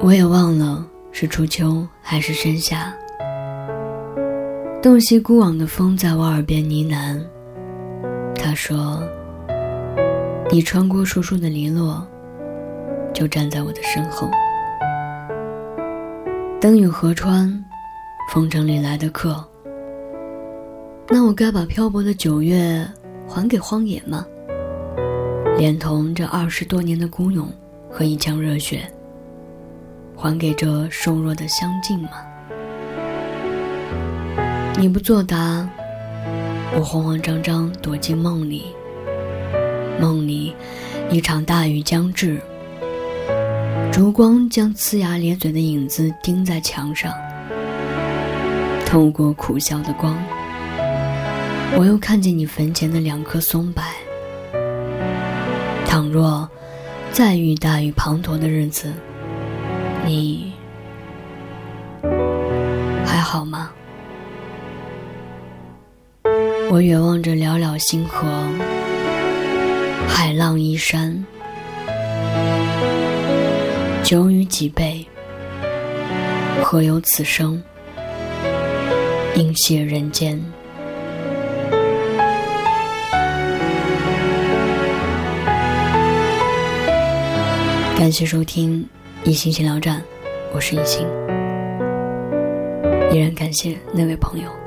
我也忘了是初秋还是盛夏，洞悉孤往的风在我耳边呢喃，他说，你穿过树树的篱落，就站在我的身后。灯影河川，风城里来的客，那我该把漂泊的9月还给荒野吗？连同这20多年的孤勇和一腔热血，还给这瘦弱的相近吗？你不作答，我慌慌张张躲进梦里。梦里一场大雨将至，烛光将呲牙咧嘴的影子钉在墙上，透过苦笑的光，我又看见你坟前的2棵松柏。倘若再遇大雨滂沱的日子，你还好吗？我远望着寥寥星河，海浪依山，久雨几倍，何有此生，应谢人间。感谢收听一心闲聊站，我是一心，依然感谢那位朋友。